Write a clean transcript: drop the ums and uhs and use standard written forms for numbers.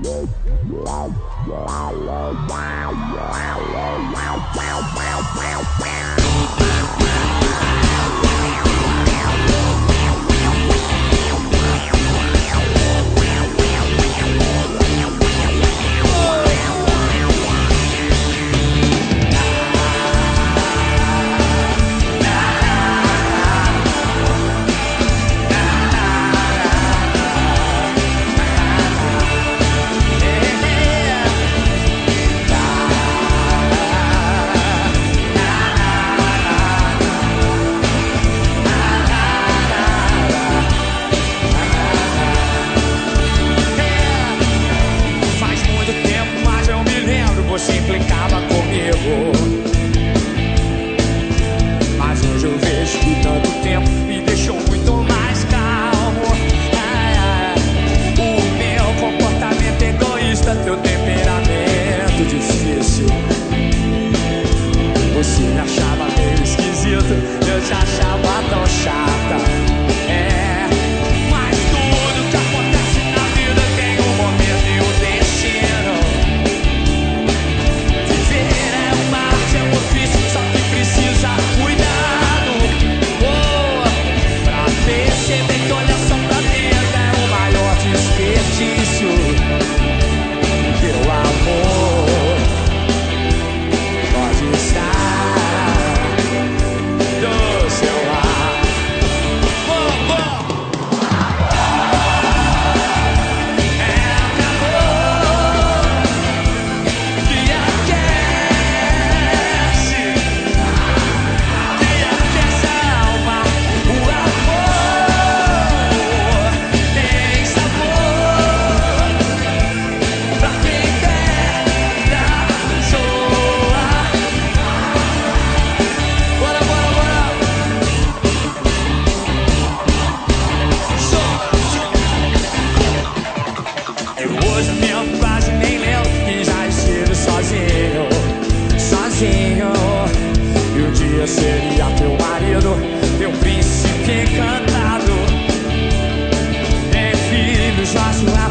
Você implicava comigo, mas hoje eu vejo que tanto tempo me deixou muito mais calmo. O meu comportamento egoísta, teu temperamento difícil. Você me achava meio esquisito, eu te achava tão chata. Mas tudo que acontece na vida tem um momento e um destino. É um ofício, só que precisa cuidado. Pra perceber que olhar só pra dentro é o maior desperdício. Teu amor pode estar do seu lado. É meu amor que aquece. Hoje mesmo quase nem lembro que já estive sozinho. E um dia seria teu marido, teu príncipe encantado. Tem filhos, nosso